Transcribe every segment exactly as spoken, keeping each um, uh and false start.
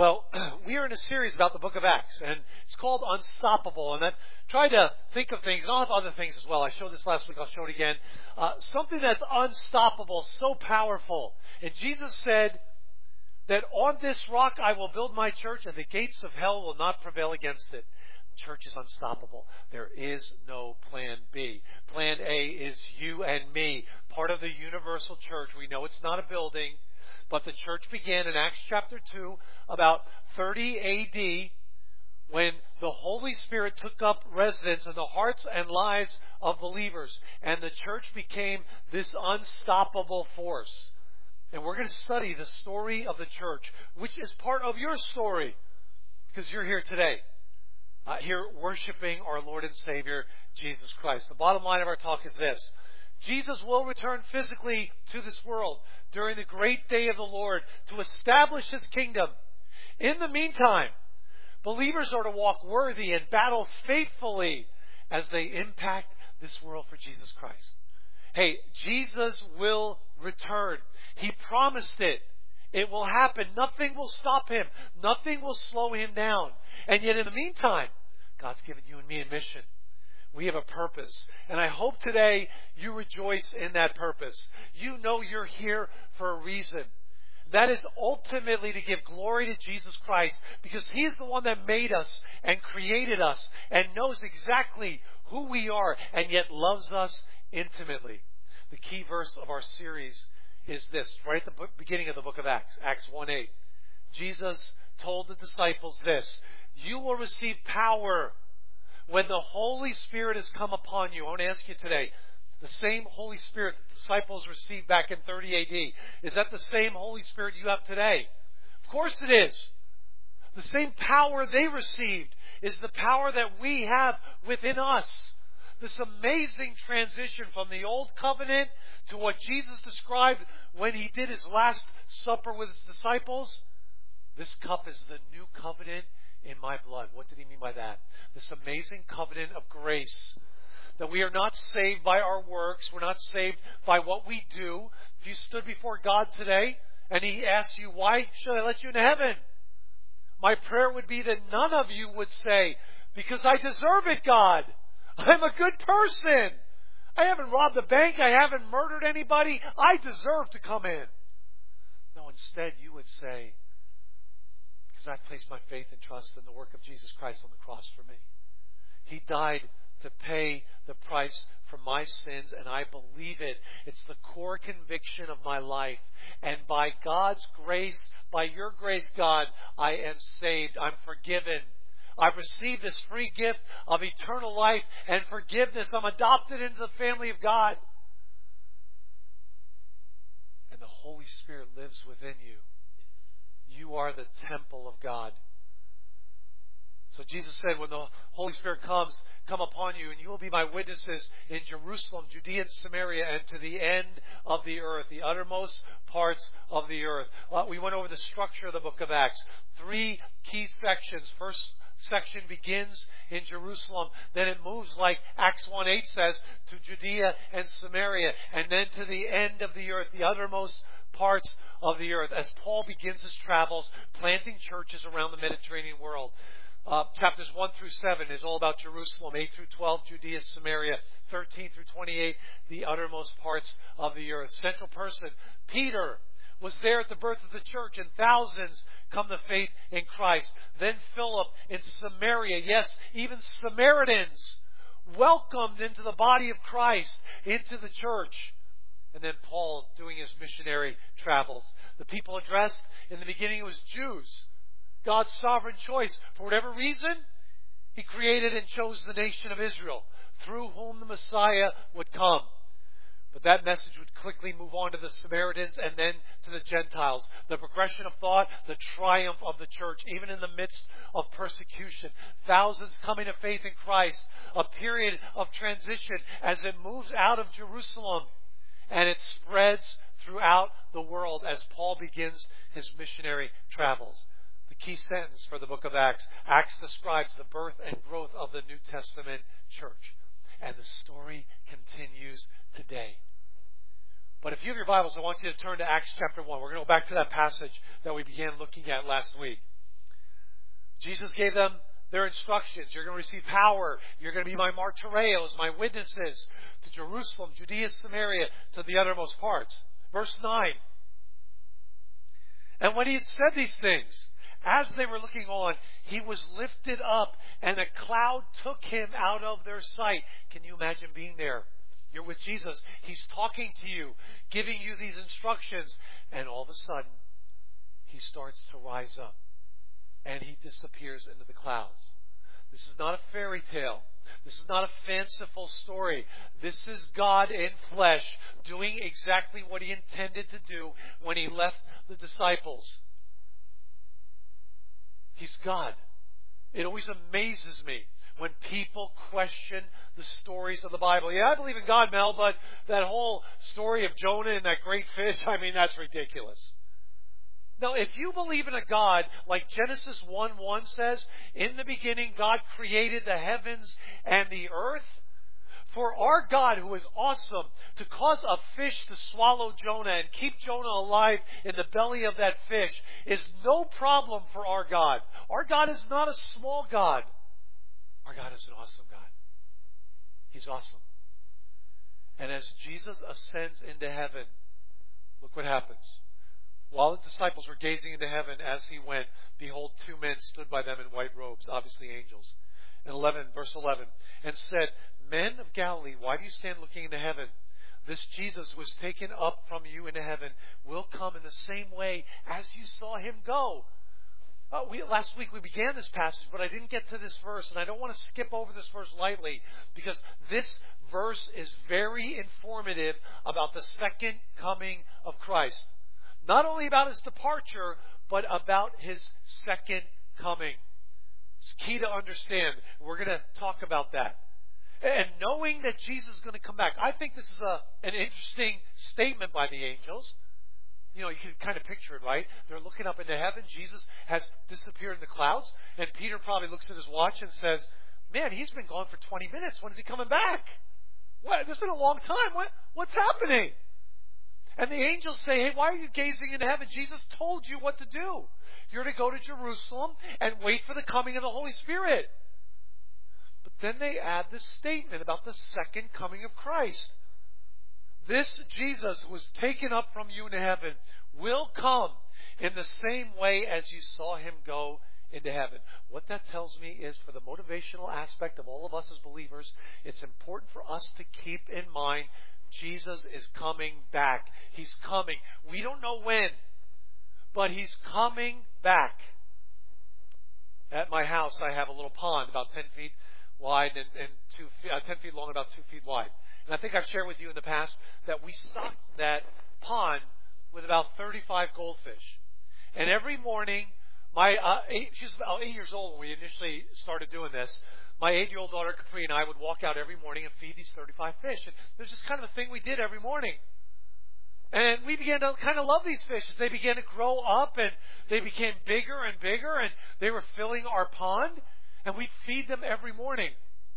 Well, we are in a series about the book of Acts, and it's called Unstoppable. And I've tried to think of things, and I'll have other things as well. I showed this last week, I'll show it again. Uh, something that's unstoppable, so powerful. And Jesus said that on this rock I will build my church, and the gates of hell will not prevail against it. The church is unstoppable. There is no plan B. Plan A is you and me, part of the universal church. We know it's not a building. But the church began in Acts chapter two, about thirty A D, when the Holy Spirit took up residence in the hearts and lives of believers. And the church became this unstoppable force. And we're going to study the story of the church, which is part of your story, because you're here today, uh, here worshiping our Lord and Savior, Jesus Christ. The bottom line of our talk is this. Jesus will return physically to this world during the great day of the Lord to establish His kingdom. In the meantime, believers are to walk worthy and battle faithfully as they impact this world for Jesus Christ. Hey, Jesus will return. He promised it. It will happen. Nothing will stop Him. Nothing will slow Him down. And yet in the meantime, God's given you and me a mission. We have a purpose. And I hope today you rejoice in that purpose. You know you're here for a reason. That is ultimately to give glory to Jesus Christ, because He's the one that made us and created us and knows exactly who we are and yet loves us intimately. The key verse of our series is this, right at the beginning of the book of Acts, Acts one eight. Jesus told the disciples this, "You will receive power when the Holy Spirit has come upon you." I want to ask you today, the same Holy Spirit the disciples received back in thirty A D, is that the same Holy Spirit you have today? Of course it is. The same power they received is the power that we have within us. This amazing transition from the old covenant to what Jesus described when He did His last supper with His disciples. This cup is the new covenant in my blood. What did He mean by that? This amazing covenant of grace. That we are not saved by our works. We're not saved by what we do. If you stood before God today and He asked you, "Why should I let you into heaven?" my prayer would be that none of you would say, "Because I deserve it, God. I'm a good person. I haven't robbed a bank. I haven't murdered anybody. I deserve to come in." No, instead you would say, "Because I place my faith and trust in the work of Jesus Christ on the cross for me. He died to pay the price for my sins, and I believe it. It's the core conviction of my life. And by God's grace, by your grace, God, I am saved. I'm forgiven. I've received this free gift of eternal life and forgiveness. I'm adopted into the family of God. And the Holy Spirit lives within you. You are the temple of God." So Jesus said, when the Holy Spirit comes, come upon you, and you will be my witnesses in Jerusalem, Judea, and Samaria, and to the end of the earth, the uttermost parts of the earth. Well, we went over the structure of the book of Acts. Three key sections. First section begins in Jerusalem. Then it moves, like Acts one eight says, to Judea and Samaria, and then to the end of the earth, the uttermost parts of the earth, as Paul begins his travels planting churches around the Mediterranean world. Uh, chapters one through seven is all about Jerusalem. eight through twelve, Judea, Samaria. thirteen through twenty-eight, the uttermost parts of the earth. Central person, Peter, was there at the birth of the church, and thousands come to faith in Christ. Then Philip in Samaria. Yes, even Samaritans welcomed into the body of Christ, into the church. And then Paul doing his missionary travels. The people addressed, in the beginning it was Jews. God's sovereign choice. For whatever reason, He created and chose the nation of Israel, through whom the Messiah would come. But that message would quickly move on to the Samaritans and then to the Gentiles. The progression of thought, the triumph of the church, even in the midst of persecution. Thousands coming to faith in Christ. A period of transition as it moves out of Jerusalem and it spreads throughout the world as Paul begins his missionary travels. The key sentence for the book of Acts. Acts describes the birth and growth of the New Testament church. And the story continues today. But if you have your Bibles, I want you to turn to Acts chapter one. We're going to go back to that passage that we began looking at last week. Jesus gave them their instructions. You're going to receive power. You're going to be my martyreos, my witnesses to Jerusalem, Judea, Samaria, to the uttermost parts. Verse nine. And when he had said these things, as they were looking on, he was lifted up, and a cloud took him out of their sight. Can you imagine being there? You're with Jesus. He's talking to you, giving you these instructions, and all of a sudden, he starts to rise up, and he disappears into the clouds. This is not a fairy tale. This is not a fanciful story. This is God in flesh doing exactly what he intended to do when he left the disciples. He's God. It always amazes me when people question the stories of the Bible. Yeah, I believe in God, Mel, but that whole story of Jonah and that great fish, I mean, that's ridiculous. Now, if you believe in a God, like Genesis one one says, in the beginning God created the heavens and the earth, for our God, who is awesome, to cause a fish to swallow Jonah and keep Jonah alive in the belly of that fish is no problem for our God. Our God is not a small God. Our God is an awesome God. He's awesome. And as Jesus ascends into heaven, look what happens. While the disciples were gazing into heaven as he went, behold, two men stood by them in white robes, obviously angels. And eleven, verse eleven, and said, Men of Galilee, why do you stand looking into heaven? This Jesus was taken up from you into heaven will come in the same way as you saw him go. Uh, we, last week we began this passage, but I didn't get to this verse, and I don't want to skip over this verse lightly, because this verse is very informative about the second coming of Christ. Not only about his departure, but about his second coming. It's key to understand. We're going to talk about that. And knowing that Jesus is going to come back. I think this is a, an interesting statement by the angels. You know, you can kind of picture it, right? They're looking up into heaven. Jesus has disappeared in the clouds. And Peter probably looks at his watch and says, Man, he's been gone for twenty minutes. When is he coming back? What? It's been a long time. What? What's happening? And the angels say, hey, why are you gazing into heaven? Jesus told you what to do. You're to go to Jerusalem and wait for the coming of the Holy Spirit. But then they add this statement about the second coming of Christ. This Jesus who was taken up from you into heaven will come in the same way as you saw him go into heaven. What that tells me is, for the motivational aspect of all of us as believers, it's important for us to keep in mind Jesus is coming back. He's coming. We don't know when, but he's coming back. At my house, I have a little pond about ten feet wide and, and two, uh, ten feet long and about two feet wide. And I think I've shared with you in the past that we stocked that pond with about thirty-five goldfish. And every morning, my uh, eight, she was about eight years old when we initially started doing this. My eight-year-old daughter, Capri, and I would walk out every morning and feed these thirty-five fish. And it was just kind of a thing we did every morning. And we began to kind of love these fish as they began to grow up, and they became bigger and bigger, and they were filling our pond, and we'd feed them every morning.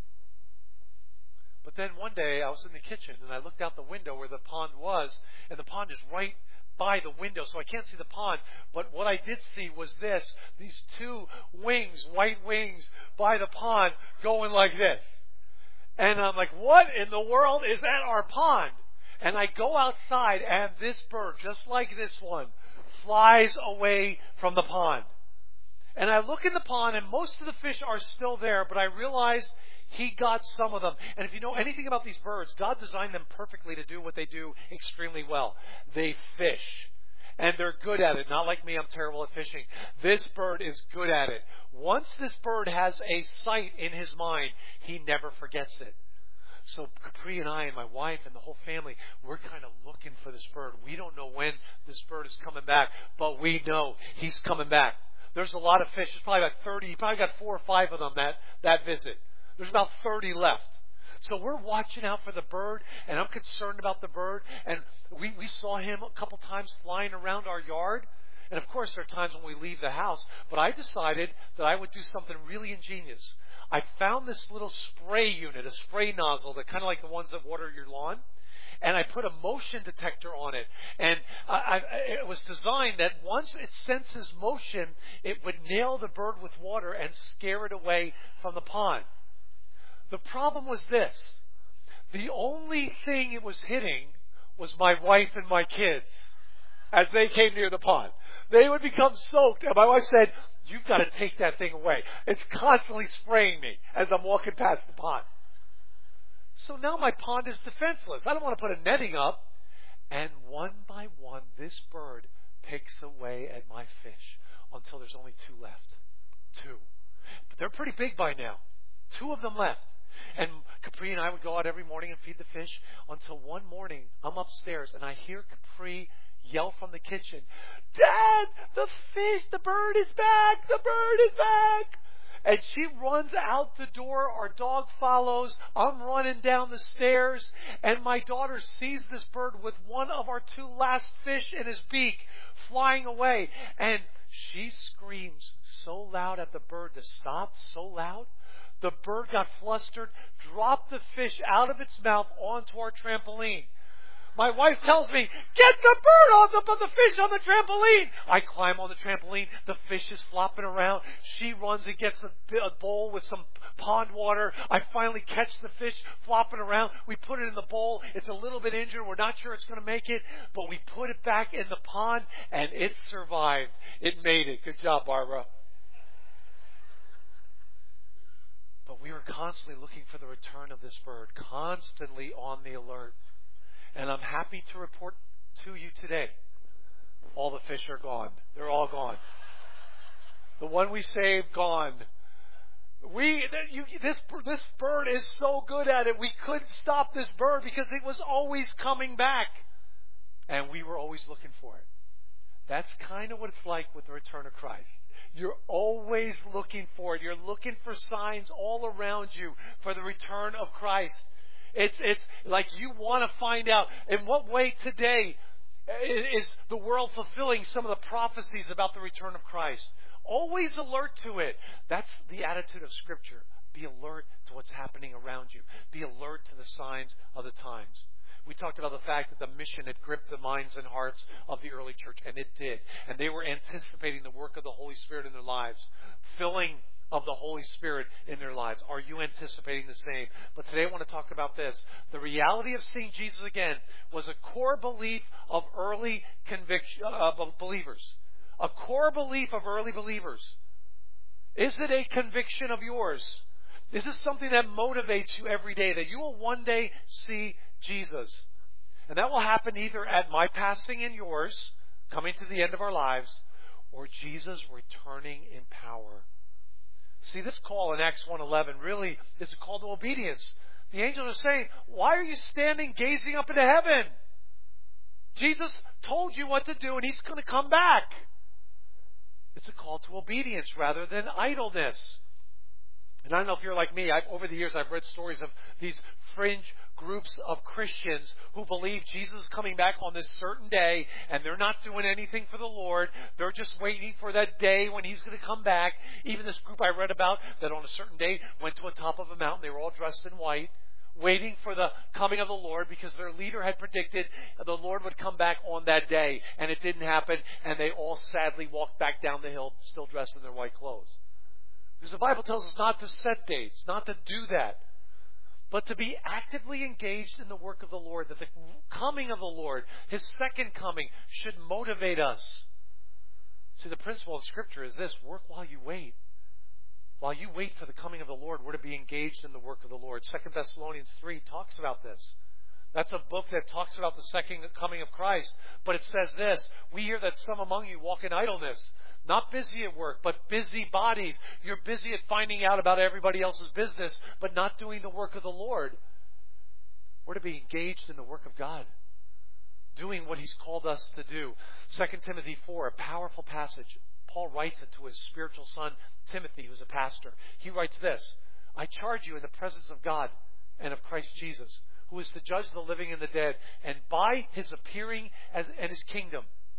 But then one day I was in the kitchen, and I looked out the window where the pond was, and the pond is right by the window, so I can't see the pond. But what I did see was this, these two wings, white wings, by the pond going like this. And I'm like, what in the world is at our pond? And I go outside, and this bird, just like this one, flies away from the pond. And I look in the pond, and most of the fish are still there, but I realized he got some of them. And if you know anything about these birds, God designed them perfectly to do what they do extremely well. They fish. And they're good at it. Not like me, I'm terrible at fishing. This bird is good at it. Once this bird has a sight in his mind, he never forgets it. So Capri and I and my wife and the whole family, we're kind of looking for this bird. We don't know when this bird is coming back, but we know he's coming back. There's a lot of fish. There's probably about thirty. He probably got four or five of them that, that visit. There's about thirty left. So we're watching out for the bird, and I'm concerned about the bird. And we, we saw him a couple times flying around our yard. And of course, there are times when we leave the house. But I decided that I would do something really ingenious. I found this little spray unit, a spray nozzle, that kind of like the ones that water your lawn. and I put a motion detector on it. And I, I, it was designed that once it senses motion, it would nail the bird with water and scare it away from the pond. The problem was this. The only thing it was hitting was my wife and my kids as they came near the pond. They would become soaked. And my wife said, "You've got to take that thing away. It's constantly spraying me as I'm walking past the pond." So now my pond is defenseless. I don't want to put a netting up. And one by one, this bird picks away at my fish until there's only two left. Two. But they're pretty big by now. Two of them left. And Capri and I would go out every morning and feed the fish until one morning I'm upstairs and I hear Capri yell from the kitchen, "Dad, the fish, the bird is back! The bird is back!" And she runs out the door. Our dog follows. I'm running down the stairs. And my daughter sees this bird with one of our two last fish in his beak flying away. And she screams so loud at the bird to stop, so loud. The bird got flustered, dropped the fish out of its mouth onto our trampoline. My wife tells me, "Get the bird off the, the fish on the trampoline." I climb on the trampoline. The fish is flopping around. She runs and gets a, a bowl with some pond water. I finally catch the fish flopping around. We put it in the bowl. It's a little bit injured. We're not sure it's going to make it, but we put it back in the pond, and it survived. It made it. Good job, Barbara. But we were constantly looking for the return of this bird, constantly on the alert. And I'm happy to report to you today, all the fish are gone. They're all gone. The one we saved, gone. We, you, this, this bird is so good at it, we couldn't stop this bird because it was always coming back. And we were always looking for it. That's kind of what it's like with the return of Christ. You're always looking for it. You're looking for signs all around you for the return of Christ. It's, it's like you want to find out in what way today is the world fulfilling some of the prophecies about the return of Christ. Always alert to it. That's the attitude of Scripture. Be alert to what's happening around you. Be alert to the signs of the times. We talked about the fact that the mission had gripped the minds and hearts of the early church, and it did. And they were anticipating the work of the Holy Spirit in their lives, filling of the Holy Spirit in their lives. Are you anticipating the same? But today I want to talk about this. The reality of seeing Jesus again was a core belief of early conviction, uh, believers. A core belief of early believers. Is it a conviction of yours? Is this something that motivates you every day, that you will one day see Jesus? And that will happen either at my passing and yours, coming to the end of our lives, or Jesus returning in power. See, this call in Acts one eleven really is a call to obedience. The angels are saying, "Why are you standing gazing up into heaven? Jesus told you what to do and He's going to come back." It's a call to obedience rather than idleness. And I don't know if you're like me. I've, over the years, I've read stories of these fringe groups of Christians who believe Jesus is coming back on this certain day, and they're not doing anything for the Lord. They're just waiting for that day when He's going to come back. Even this group I read about that on a certain day went to a top of a mountain. They were all dressed in white, waiting for the coming of the Lord because their leader had predicted the Lord would come back on that day. And it didn't happen, and they all sadly walked back down the hill still dressed in their white clothes. Because the Bible tells us not to set dates, not to do that, but to be actively engaged in the work of the Lord, that the coming of the Lord, His second coming, should motivate us. See, the principle of Scripture is this: work while you wait. While you wait for the coming of the Lord, we're to be engaged in the work of the Lord. Second Thessalonians three talks about this. That's a book that talks about the second coming of Christ. But it says this: we hear that some among you walk in idleness. Not busy at work, but busy bodies. You're busy at finding out about everybody else's business, but not doing the work of the Lord. We're to be engaged in the work of God, doing what He's called us to do. Second Timothy four, a powerful passage. Paul writes it to his spiritual son, Timothy, who's a pastor. He writes this: I charge you in the presence of God and of Christ Jesus, who is to judge the living and the dead, and by His appearing as, and His kingdom.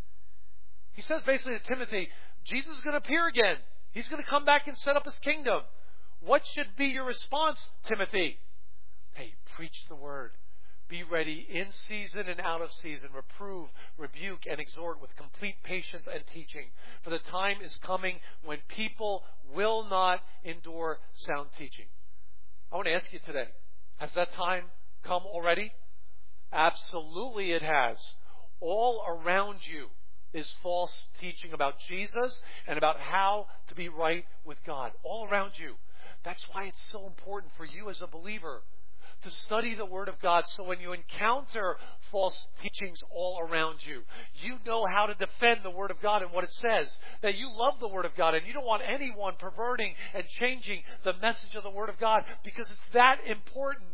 He says basically to Timothy, Jesus is going to appear again. He's going to come back and set up His kingdom. What should be your response, Timothy? Hey, preach the word. Be ready in season and out of season. Reprove, rebuke, and exhort with complete patience and teaching. For the time is coming when people will not endure sound teaching. I want to ask you today, has that time come already? Absolutely it has. All around you is false teaching about Jesus and about how to be right with God. All around you. That's why it's so important for you as a believer to study the Word of God, so when you encounter false teachings all around you, you know how to defend the Word of God and what it says. That you love the Word of God and you don't want anyone perverting and changing the message of the Word of God, because it's that important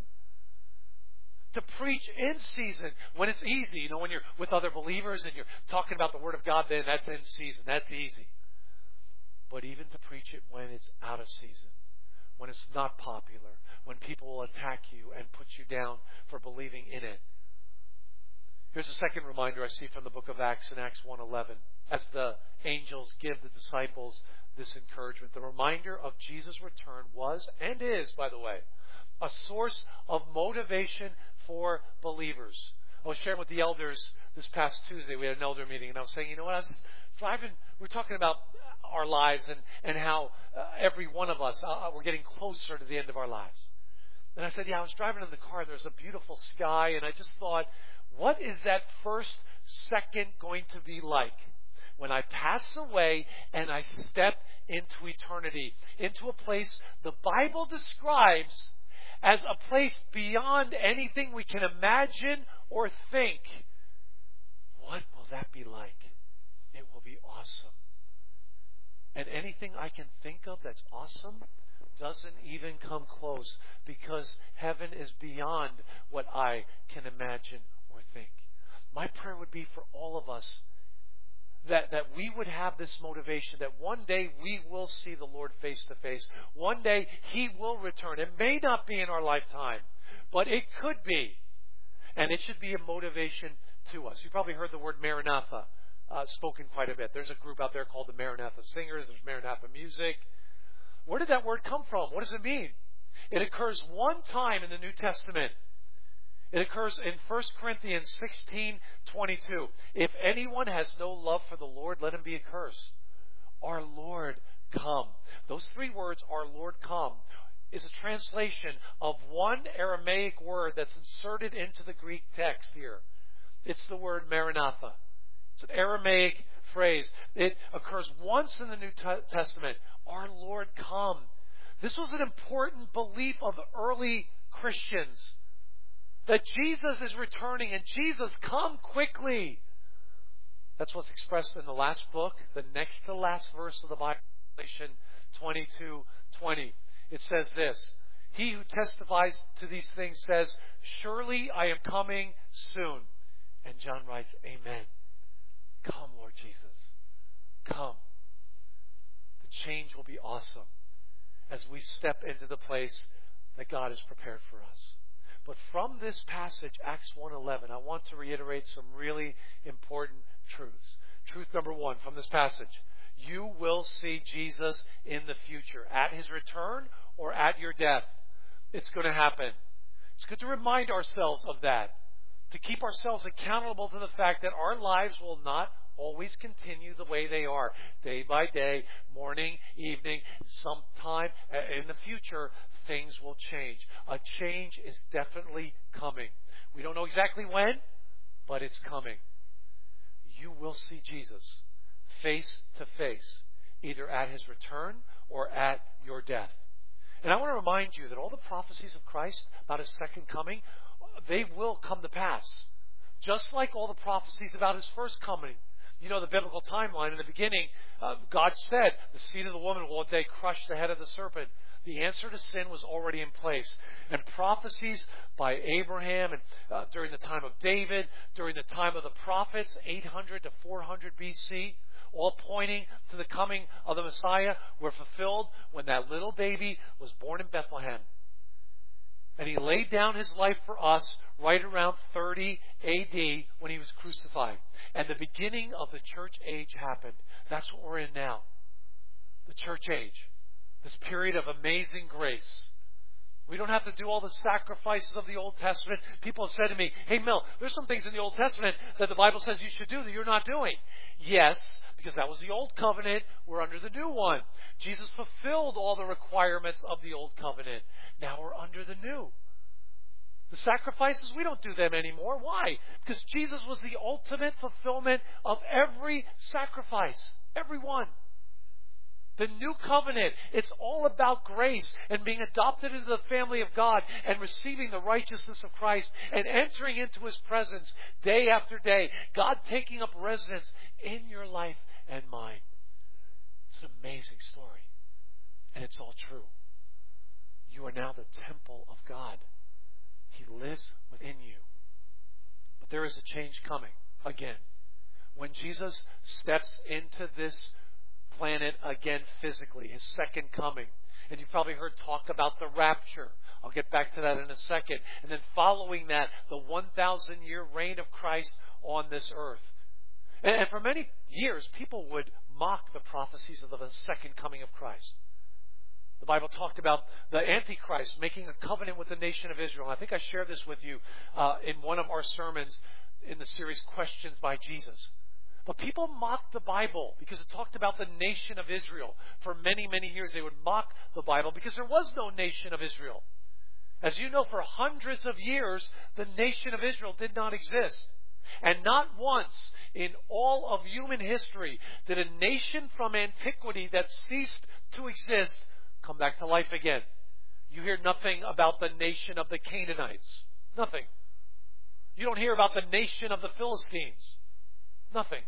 to preach in season when it's easy. You know, when you're with other believers and you're talking about the Word of God, then that's in season. That's easy. But even to preach it when it's out of season, when it's not popular, when people will attack you and put you down for believing in it. Here's a second reminder I see from the book of Acts in Acts one eleven. As the angels give the disciples this encouragement, the reminder of Jesus' return was, and is, by the way, a source of motivation for believers. I was sharing with the elders this past Tuesday. We had an elder meeting, and I was saying, you know what, I was driving, we were talking about our lives and, and how uh, every one of us, uh, we're getting closer to the end of our lives. And I said, yeah, I was driving in the car and there's a beautiful sky, and I just thought, what is that first second going to be like when I pass away and I step into eternity, into a place the Bible describes as a place beyond anything we can imagine or think? What will that be like? It will be awesome. And anything I can think of that's awesome doesn't even come close, because heaven is beyond what I can imagine or think. My prayer would be for all of us that, that we would have this motivation that one day we will see the Lord face to face. One day He will return. It may not be in our lifetime, but it could be. And it should be a motivation to us. You've probably heard the word Maranatha uh, spoken quite a bit. There's a group out there called the Maranatha Singers. There's Maranatha Music. Where did that word come from? What does it mean? It occurs one time in the New Testament. It occurs in First Corinthians sixteen twenty-two. If anyone has no love for the Lord, let him be accursed. Our Lord, come. Those three words, our Lord, come, is a translation of one Aramaic word that's inserted into the Greek text here. It's the word Maranatha. It's an Aramaic phrase. It occurs once in the New Testament. Our Lord, come. This was an important belief of the early Christians, that Jesus is returning, and Jesus, come quickly. That's what's expressed in the last book, the next to last verse of the Bible, Revelation twenty-two twenty. It says this: He who testifies to these things says, surely I am coming soon. And John writes, Amen. Come, Lord Jesus. Come. The change will be awesome as we step into the place that God has prepared for us. But from this passage, Acts one eleven, I want to reiterate some really important truths. Truth number one from this passage: you will see Jesus in the future, at His return or at your death. It's going to happen. It's good to remind ourselves of that, to keep ourselves accountable to the fact that our lives will not always continue the way they are, day by day, morning, evening. Sometime in the future, things will change. A change is definitely coming. We don't know exactly when, but it's coming. You will see Jesus face to face, either at His return or at your death. And I want to remind you that all the prophecies of Christ about His second coming, they will come to pass. Just like all the prophecies about His first coming. You know the biblical timeline. In the beginning, uh, God said, the seed of the woman will one day crush the head of the serpent. The answer to sin was already in place. And prophecies by Abraham and uh, during the time of David, during the time of the prophets, eight hundred to four hundred B C, all pointing to the coming of the Messiah, were fulfilled when that little baby was born in Bethlehem. And He laid down His life for us right around thirty A D when He was crucified. And the beginning of the church age happened. That's what we're in now. The church age. This period of amazing grace. We don't have to do all the sacrifices of the Old Testament. People have said to me, hey, Mel, there's some things in the Old Testament that the Bible says you should do that you're not doing. Yes, because that was the Old Covenant. We're under the new one. Jesus fulfilled all the requirements of the Old Covenant. Now we're under the new. The sacrifices, we don't do them anymore. Why? Because Jesus was the ultimate fulfillment of every sacrifice. Every one. The new covenant, it's all about grace and being adopted into the family of God and receiving the righteousness of Christ and entering into His presence day after day. God taking up residence in your life and mine. It's an amazing story. And it's all true. You are now the temple of God. He lives within you. But there is a change coming again. When Jesus steps into this planet again physically, His second coming. And you've probably heard talk about the rapture. I'll get back to that in a second. And then following that, the one thousand year reign of Christ on this earth. And, and for many years, people would mock the prophecies of the second coming of Christ. The Bible talked about the Antichrist making a covenant with the nation of Israel. I think I shared this with you uh, in one of our sermons in the series Questions by Jesus. But people mocked the Bible because it talked about the nation of Israel. For many, many years they would mock the Bible because there was no nation of Israel. As you know, for hundreds of years, the nation of Israel did not exist. And not once in all of human history did a nation from antiquity that ceased to exist come back to life again. You hear nothing about the nation of the Canaanites. Nothing. You don't hear about the nation of the Philistines. Nothing.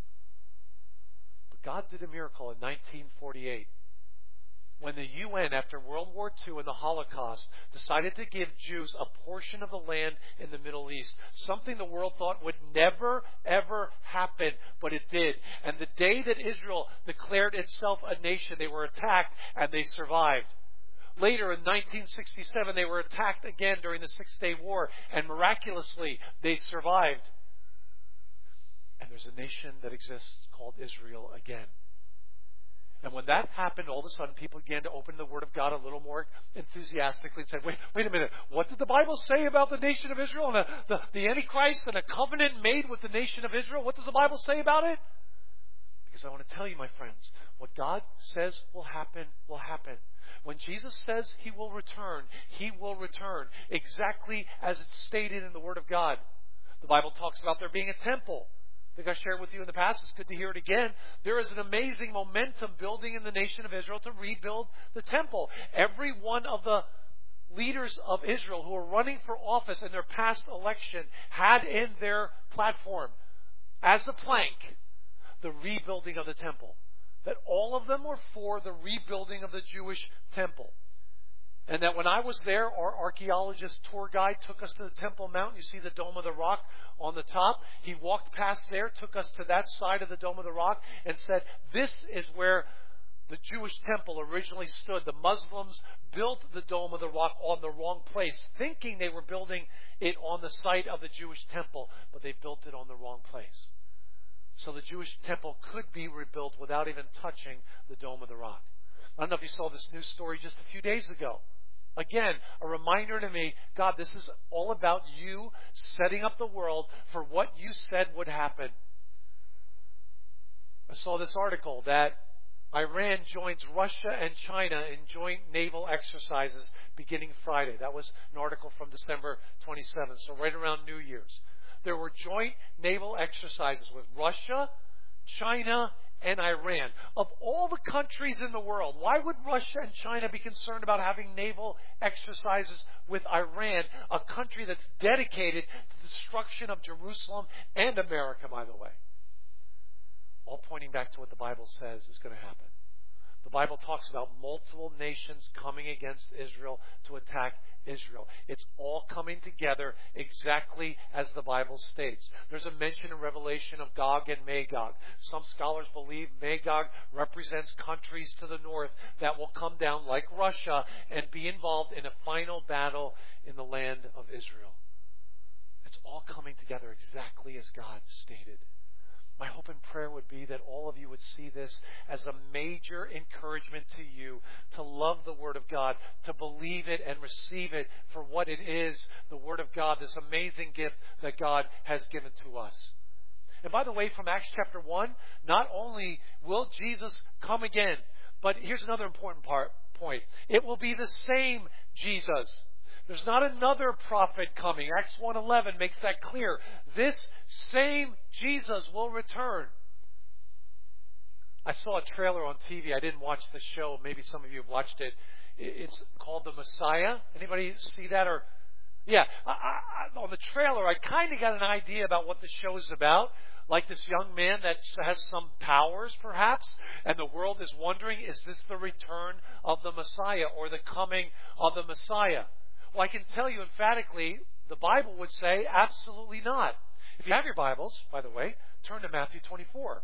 But God did a miracle in nineteen forty-eight when the U N, after World War Two and the Holocaust, decided to give Jews a portion of the land in the Middle East. Something the world thought would never, ever happen, but it did. And the day that Israel declared itself a nation, they were attacked and they survived. Later in nineteen sixty-seven, they were attacked again during the Six-Day War, and miraculously, they survived. And there's a nation that exists called Israel again. And when that happened, all of a sudden people began to open the Word of God a little more enthusiastically and said, wait, wait a minute, what did the Bible say about the nation of Israel and the, the, the Antichrist and a covenant made with the nation of Israel? What does the Bible say about it? Because I want to tell you, my friends, what God says will happen, will happen. When Jesus says He will return, He will return exactly as it's stated in the Word of God. The Bible talks about there being a temple. I think I shared with you in the past. It's good to hear it again. There is an amazing momentum building in the nation of Israel to rebuild the temple. Every one of the leaders of Israel who were running for office in their past election had in their platform, as a plank, the rebuilding of the temple. That all of them were for the rebuilding of the Jewish temple. And that when I was there, our archaeologist tour guide took us to the Temple Mount. You see the Dome of the Rock on the top. He walked past there, took us to that side of the Dome of the Rock, and said, this is where the Jewish temple originally stood. The Muslims built the Dome of the Rock on the wrong place, thinking they were building it on the site of the Jewish temple, but they built it on the wrong place. So the Jewish temple could be rebuilt without even touching the Dome of the Rock. I don't know if you saw this news story just a few days ago. Again, a reminder to me, God, this is all about you setting up the world for what you said would happen. I saw this article that Iran joins Russia and China in joint naval exercises beginning Friday. That was an article from December twenty-seventh, so right around New Year's. There were joint naval exercises with Russia, China, and Iran. Of all the countries in the world, why would Russia and China be concerned about having naval exercises with Iran, a country that's dedicated to the destruction of Jerusalem and America, by the way? All pointing back to what the Bible says is going to happen. The Bible talks about multiple nations coming against Israel to attack Israel. It's all coming together exactly as the Bible states. There's a mention in Revelation of Gog and Magog. Some scholars believe Magog represents countries to the north that will come down like Russia and be involved in a final battle in the land of Israel. It's all coming together exactly as God stated. My hope and prayer would be that all of you would see this as a major encouragement to you to love the Word of God, to believe it and receive it for what it is, the Word of God, this amazing gift that God has given to us. And by the way, from Acts chapter one, not only will Jesus come again, but here's another important part, point. It will be the same Jesus. There's not another prophet coming. Acts one eleven makes that clear. This same Jesus will return. I saw a trailer on T V. I didn't watch the show. Maybe some of you have watched it. It's called The Messiah. Anybody see that? Or yeah, I, I, on the trailer, I kind of got an idea about what the show is about. Like this young man that has some powers, perhaps, and the world is wondering, is this the return of the Messiah or the coming of the Messiah? Well, I can tell you emphatically, the Bible would say absolutely not. If you have your Bibles, by the way, turn to Matthew twenty-four.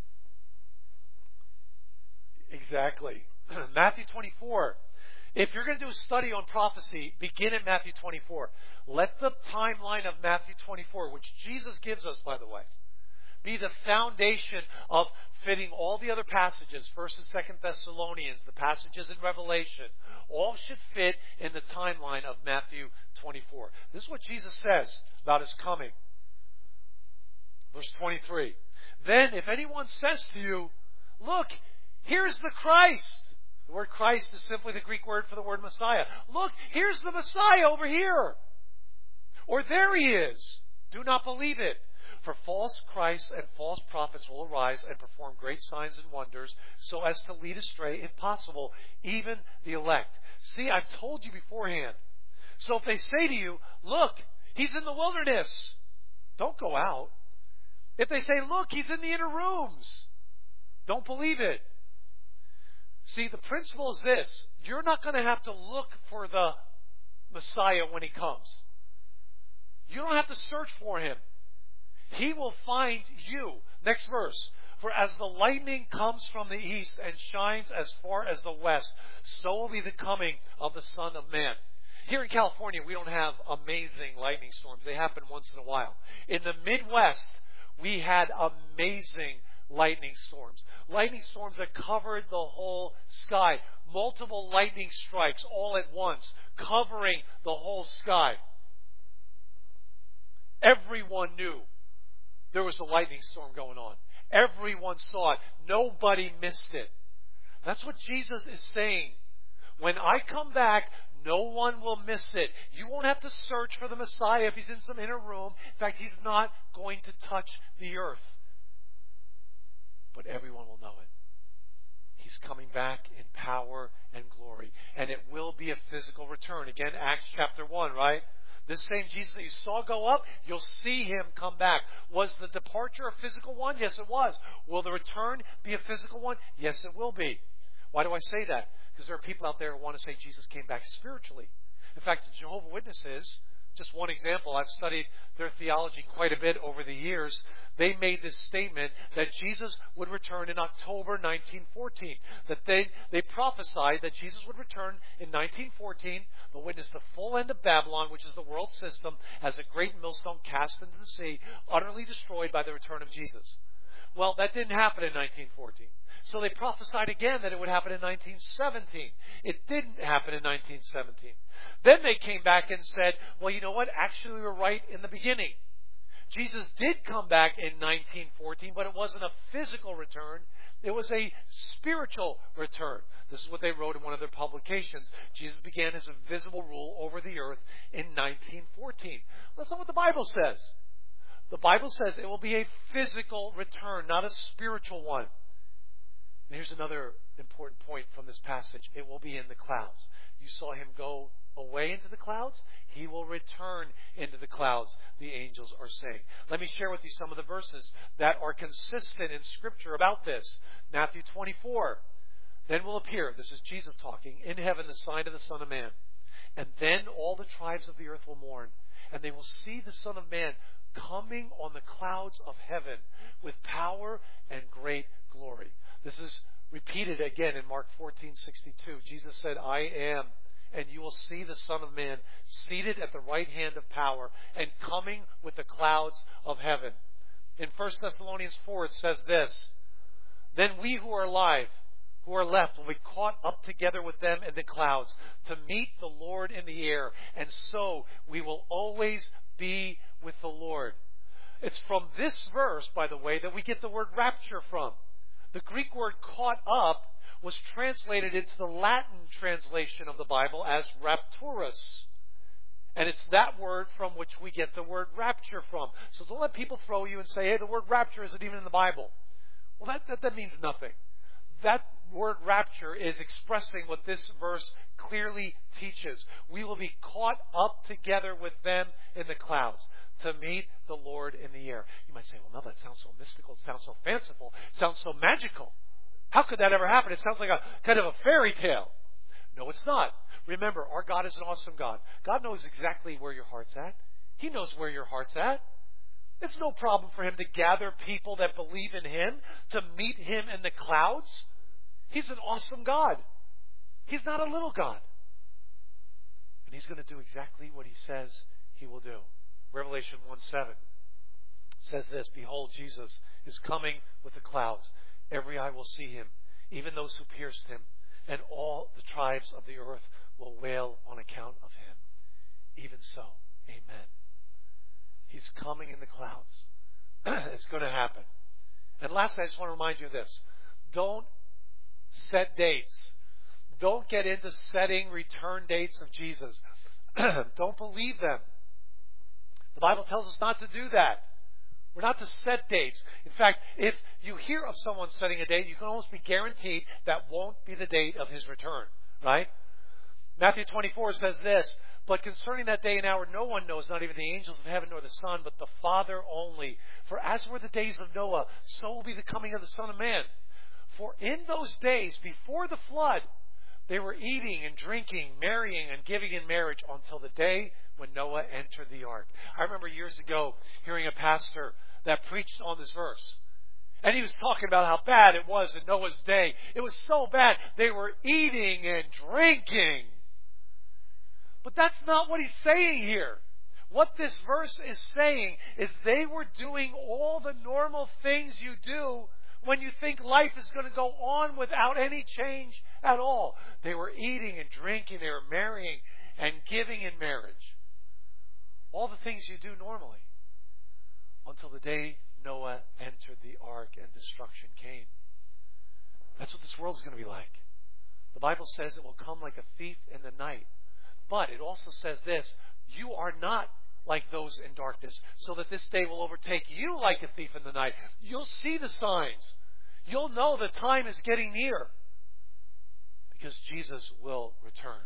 Exactly. Matthew twenty-four. If you're going to do a study on prophecy, begin at Matthew twenty-four. Let the timeline of Matthew twenty-four, which Jesus gives us, by the way, be the foundation of fitting all the other passages, First and Second Thessalonians, the passages in Revelation, all should fit in the timeline of Matthew twenty-four. This is what Jesus says about His coming. Verse twenty-three. Then, if anyone says to you, look, here's the Christ. The word Christ is simply the Greek word for the word Messiah. Look, here's the Messiah over here. Or there He is. Do not believe it. For false Christs and false prophets will arise and perform great signs and wonders, so as to lead astray, if possible, even the elect. See, I've told you beforehand. So if they say to you, look, He's in the wilderness, don't go out. If they say, look, He's in the inner rooms, don't believe it. See, the principle is this. You're not going to have to look for the Messiah when He comes. You don't have to search for Him. He will find you. Next verse. For as the lightning comes from the east and shines as far as the west, so will be the coming of the Son of Man. Here in California, we don't have amazing lightning storms. They happen once in a while. In the Midwest, we had amazing lightning storms. Lightning storms that covered the whole sky. Multiple lightning strikes all at once, covering the whole sky. Everyone knew there was a lightning storm going on. Everyone saw it. Nobody missed it. That's what Jesus is saying. When I come back, no one will miss it. You won't have to search for the Messiah if He's in some inner room. In fact, He's not going to touch the earth. But everyone will know it. He's coming back in power and glory. And it will be a physical return. Again, Acts chapter one, right? This same Jesus that you saw go up, you'll see Him come back. Was the departure a physical one? Yes, it was. Will the return be a physical one? Yes, it will be. Why do I say that? Because there are people out there who want to say Jesus came back spiritually. In fact, the Jehovah's Witnesses, just one example, I've studied their theology quite a bit over the years. They made this statement that Jesus would return in October nineteen fourteen. That they, they prophesied that Jesus would return in nineteen fourteen, but witness the full end of Babylon, which is the world system, as a great millstone cast into the sea, utterly destroyed by the return of Jesus. Well, that didn't happen in nineteen fourteen. So they prophesied again that it would happen in nineteen seventeen. It didn't happen in nineteen seventeen. Then they came back and said, well, you know what? Actually, we were right in the beginning. Jesus did come back in nineteen fourteen, but it wasn't a physical return. It was a spiritual return. This is what they wrote in one of their publications. Jesus began His invisible rule over the earth in nineteen fourteen. That's not what the Bible says. The Bible says it will be a physical return, not a spiritual one. And here's another important point from this passage. It will be in the clouds. You saw Him go away into the clouds. He will return into the clouds, the angels are saying. Let me share with you some of the verses that are consistent in Scripture about this. Matthew twenty-four. Then will appear, this is Jesus talking, in heaven the sign of the Son of Man. And then all the tribes of the earth will mourn, and they will see the Son of Man coming on the clouds of heaven with power and great glory. This is repeated again in Mark fourteen sixty-two. Jesus said, I am, and you will see the Son of Man seated at the right hand of power and coming with the clouds of heaven. In First Thessalonians four, it says this, "Then we who are alive, who are left, will be caught up together with them in the clouds to meet the Lord in the air, and so we will always be with the Lord." It's from this verse, by the way, that we get the word rapture from. The Greek word "caught up" was translated into the Latin translation of the Bible as rapturus. And it's that word from which we get the word rapture from. So don't let people throw you and say, hey, the word rapture isn't even in the Bible. Well, that, that, that means nothing. That word rapture is expressing what this verse clearly teaches. We will be caught up together with them in the clouds to meet the Lord in the air. You might say, well, no, that sounds so mystical. It sounds so fanciful. It sounds so magical. How could that ever happen? It sounds like a kind of a fairy tale. No, it's not. Remember, our God is an awesome God. God knows exactly where your heart's at. He knows where your heart's at. It's no problem for Him to gather people that believe in Him to meet Him in the clouds. He's an awesome God. He's not a little God. And He's going to do exactly what He says He will do. Revelation one seven says this, "Behold, Jesus is coming with the clouds. Every eye will see Him, even those who pierced Him, and all the tribes of the earth will wail on account of Him." Even so, amen. He's coming in the clouds. It's going to happen. And lastly, I just want to remind you of this. Don't set dates. Don't get into setting return dates of Jesus. Don't believe them. The Bible tells us not to do that. We're not to set dates. In fact, if you hear of someone setting a date, you can almost be guaranteed that won't be the date of His return. Right? Matthew twenty-four says this, "But concerning that day and hour, no one knows, not even the angels of heaven nor the Son, but the Father only. For as were the days of Noah, so will be the coming of the Son of Man. For in those days before the flood, they were eating and drinking, marrying and giving in marriage until the day when Noah entered the ark." I remember years ago hearing a pastor that preached on this verse. And he was talking about how bad it was in Noah's day. It was so bad. They were eating and drinking. But that's not what he's saying here. What this verse is saying is they were doing all the normal things you do when you think life is going to go on without any change at all. They were eating and drinking. They were marrying and giving in marriage. All the things you do normally. Until the day Noah entered the ark and destruction came. That's what this world is going to be like. The Bible says it will come like a thief in the night. But it also says this, you are not like those in darkness, so that this day will overtake you like a thief in the night. You'll see the signs. You'll know the time is getting near. Because Jesus will return.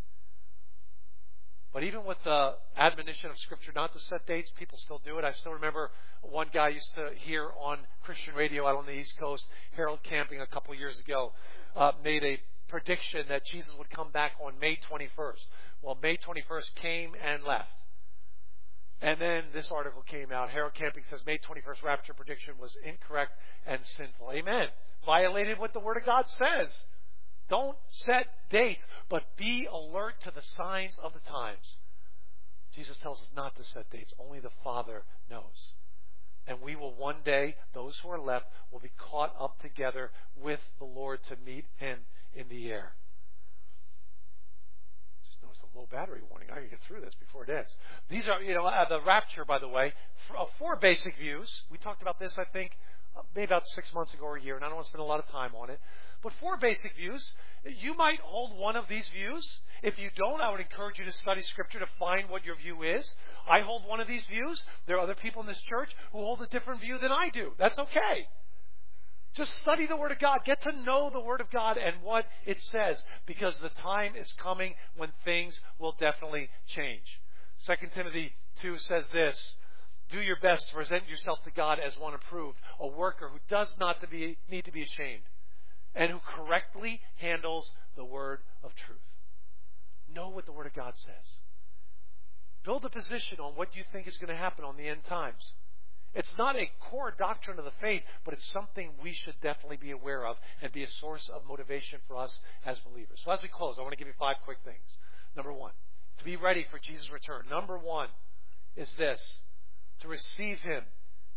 But even with the admonition of Scripture not to set dates, people still do it. I still remember one guy I used to hear on Christian radio out on the East Coast, Harold Camping, a couple of years ago, uh, made a prediction that Jesus would come back on May twenty-first. Well, May twenty-first came and left. And then this article came out. Harold Camping says May twenty-first rapture prediction was incorrect and sinful. Amen. Violated what the Word of God says. Don't set dates, but be alert to the signs of the times. Jesus tells us not to set dates. Only the Father knows. And we will one day, those who are left, will be caught up together with the Lord to meet Him in the air. Just noticed a low battery warning. I can get through this before it ends. These are, you know, uh, the rapture, by the way, f- uh, four basic views. We talked about this, I think, uh, maybe about six months ago or a year, and I don't want to spend a lot of time on it. But four basic views. You might hold one of these views. If you don't, I would encourage you to study Scripture to find what your view is. I hold one of these views. There are other people in this church who hold a different view than I do. That's okay. Just study the Word of God. Get to know the Word of God and what it says, because the time is coming when things will definitely change. Second Timothy two says this, "Do your best to present yourself to God as one approved, a worker who does not to be, need to be ashamed, and who correctly handles the word of truth." Know what the Word of God says. Build a position on what you think is going to happen on the end times. It's not a core doctrine of the faith, but it's something we should definitely be aware of and be a source of motivation for us as believers. So as we close, I want to give you five quick things. Number one, to be ready for Jesus' return. Number one is this, to receive Him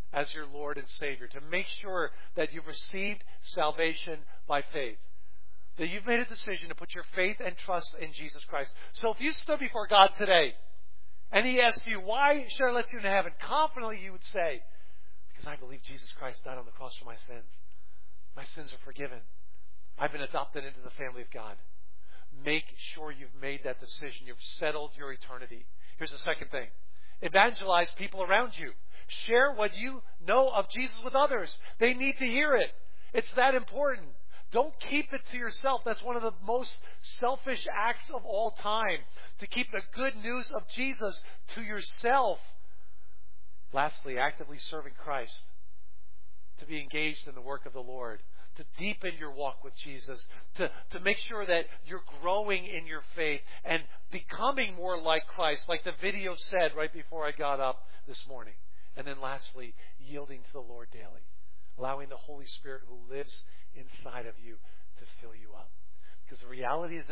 as your Lord and Savior, to make sure that you've received salvation by faith, that you've made a decision to put your faith and trust in Jesus Christ. So if you stood before God today and He asked you, why should I let you into heaven? Confidently you would say, because I believe Jesus Christ died on the cross for my sins. My sins are forgiven. I've been adopted into the family of God. Make sure you've made that decision. You've settled your eternity. Here's the second thing. Evangelize people around you. Share what you know of Jesus with others. They need to hear it. It's that important. Don't keep it to yourself. That's one of the most selfish acts of all time, to keep the good news of Jesus to yourself. Lastly, actively serving Christ, to be engaged in the work of the Lord, to deepen your walk with Jesus, to, to make sure that you're growing in your faith and becoming more like Christ, like the video said right before I got up this morning. And then lastly, yielding to the Lord daily, allowing the Holy Spirit who lives inside of you to fill you up. Because the reality is